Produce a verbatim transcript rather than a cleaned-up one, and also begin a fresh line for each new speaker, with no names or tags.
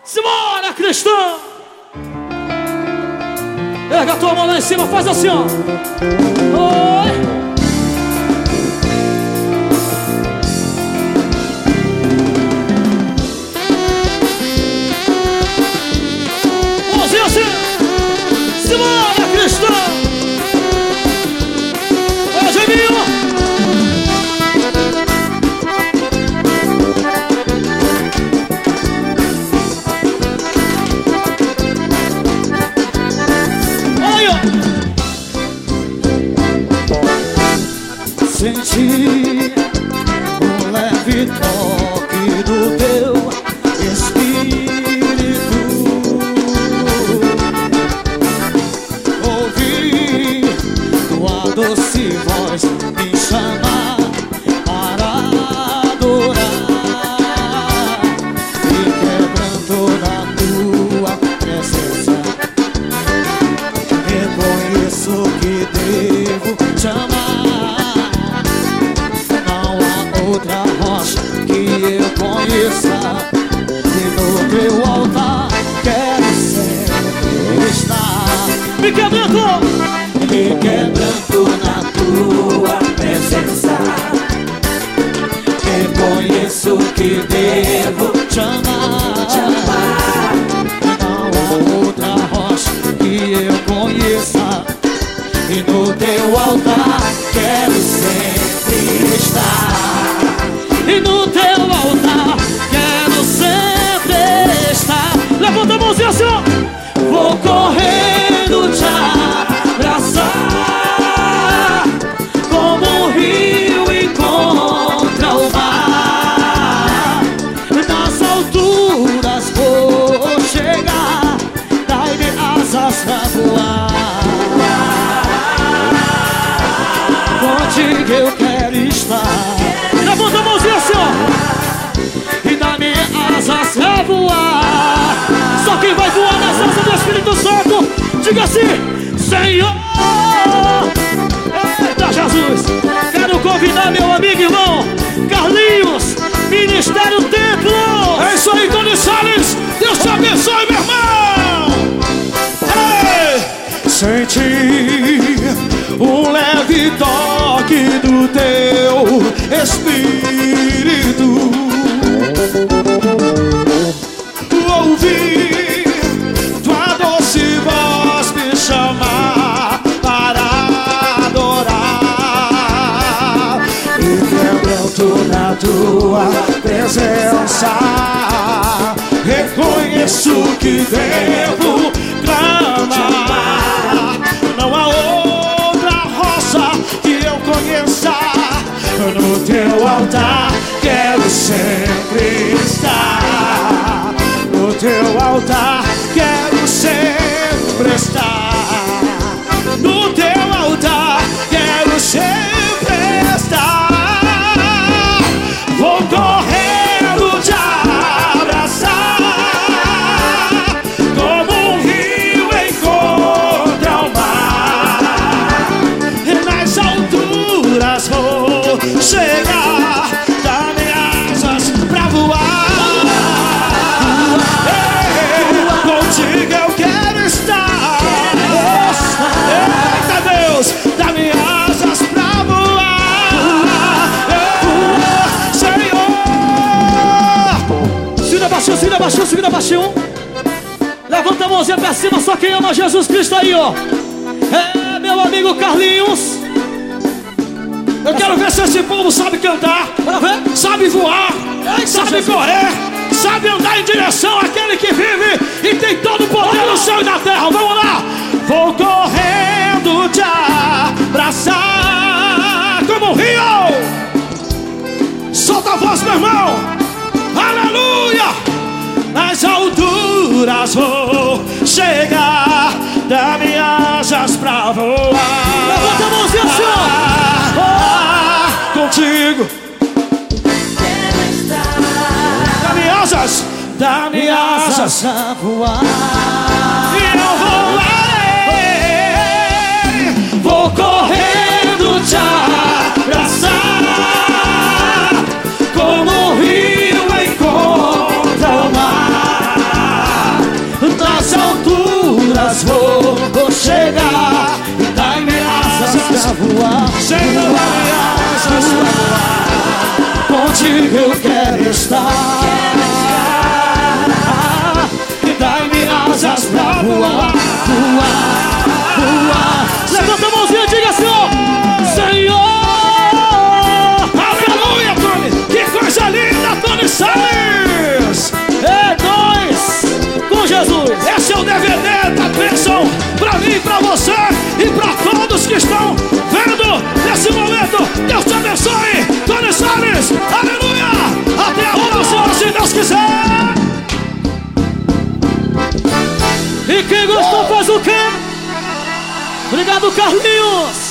Simbora, cristão! Erga a tua mão lá em cima, faz assim, ó. Oi! Mãozinha assim! Simbora, cristão! Olha, Jaiminho!
Senti um leve toque do teu Espírito. Ouvi tua doce voz me chamar para adorar, e quebrando na tua presença reconheço que devo te amar. Outra rocha que eu conheça, e no teu altar quero sempre estar.
Me quebrando,
me quebrando na tua presença. Reconheço que devo te amar, te amar. Não há outra rocha que eu conheça, e no teu altar quero sempre estar.
e no teu altar quero sempre estar. Levanta a mãozinha assim, ó.
Vou correndo te abraçar, como um rio encontra o mar. Nas alturas vou chegar, dai-me asas pra voar. Contigo eu quero estar.
Levanta a mãozinha assim, ó.
E dá-me asas pra voar.
Só quem vai voar nas asas do Espírito Santo, diga assim: Senhor. Eita Jesus, quero convidar meu amigo e irmão Carlinhos, Ministério Templo.
É isso aí, Tony Salles. Deus te abençoe, meu irmão. Ei!
Senti um leve toque do teu Espírito. Ouvi tua doce voz me chamar para adorar, e quebrando na tua presença reconheço que devo clamar. Não há outra rocha que eu conheça, no teu altar quero sempre estar. No teu altar quero sempre estar. No teu altar quero sempre estar. Vou correndo te abraçar, como um rio encontra o mar. Nas alturas vou chegar, dá-me asas pra voar. Contigo eu quero estar. Eita Deus, dá-me asas pra voar. Senhor.
Segura baixinho, segura baixinho, segura baixinho. Levanta a mãozinha pra cima, só quem ama Jesus Cristo aí, ó. É, meu amigo Carlinhos.
Eu quero ver se esse povo sabe cantar,
Bora ver.
sabe voar,
Eita,
sabe
Jesus.
correr, sabe andar em direção àquele que vive e tem todo o poder no céu e na terra. Vamos lá!
Vou correndo te abraçar,
Como um rio! Solta a voz, meu irmão! Aleluia!
nas alturas vou chegar, dá-me asas pra voar.
Levanta a mãozinha assim, ó.
Ah, contigo dá-me asas, dá-me asas pra voar. E eu voarei, vou correndo te abraçar, como um rio encontra o mar.
Senhor, dá-me asas pra voar.
Contigo eu quero estar. E dai-me asas pra voar, voar, voar.
Levanta a mãozinha e diga assim, ó. Senhor.
Aleluia, Tony. Que coisa linda, Tony Salles.
É nós com Jesus.
Esse é o D V D da bênção pra mim, pra você e pra todos que estão vendo nesse momento. Deus te abençoe, Tony Salles. Aleluia. Até a próxima, se Deus quiser.
E quem gostou faz o quê? Obrigado, Carlinhos.